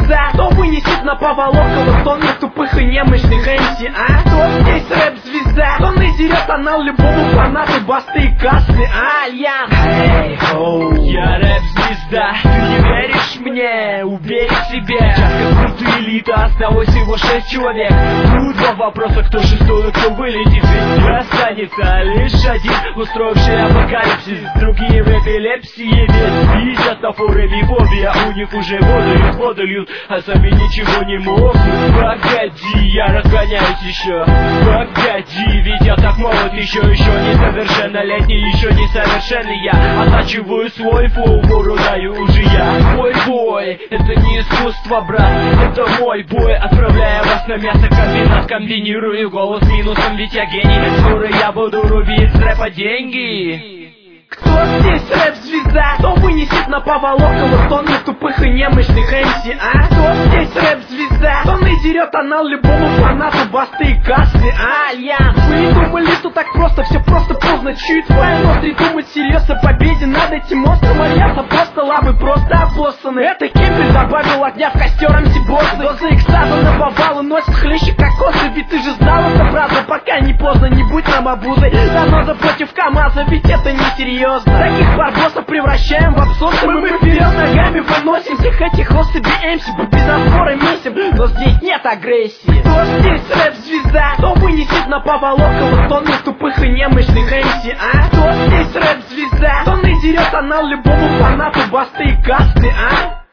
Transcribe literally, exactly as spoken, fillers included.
рэп-звезда? Кто вынесет на поволоку тонны тупых и немощных эм си, а? Кто здесь рэп-звезда? Кто надерет анал любому фанату басты и касты, а? Альянс. Hey, oh. Я рэп-звезда, ты не веришь мне? Убей себя. Сейчас как будто элита, осталось всего шесть человек. Тут два вопроса, кто шестой, кто вылетит. Ведь останется лишь один, устроивший апокалипсис. Другие в эпилепсии ведь видят на форуме фобия. У них уже воду льют, воду льют, а сами ничего не могут. Погоди, я разгоняюсь еще. Погоди, ведь я так молод, еще, еще несовершеннолетний, еще несовершенный я. Оттачиваю свой флоу, вору даю уже я. Мой бой, это не искусство, брат, это мой бой. Отправляя вас на мясокомбинат, комбинирую голос минусом, ведь я гений. Скоро я буду рубить с рэпа деньги. Кто здесь рэп-звезда? Кто вынесет на поволоку тонны тупых и немощных эм си, а? Кто здесь рэп-звезда? Кто надерет анал любому фанату басты и касты, а? Альянс. Вы не думали, что так просто, все просто поздно. Чуть твои ноздри думать серьезно о победе над этим монстром. Альянс апостола, вы просто обоссаны. Это Кемпель добавил огня в костер антибоссы. Доза экстаза на повал носит хлещи кокосы. Ведь ты же знал это, правда, пока не поздно, не будь нам обузой. Заноза против КамАЗа, ведь это не серьезно. Таких барбосов превращаем в абсурды. Мы, мы вперед ногами выносим всех этих особей эм си. Мы без разбора месим, но здесь нет агрессии. Кто здесь рэп-звезда? Кто вынесет на поволоку тонны тупых и немощных эм си, а? Кто здесь рэп-звезда? Кто надерет анал любому фанату басты и касты, а?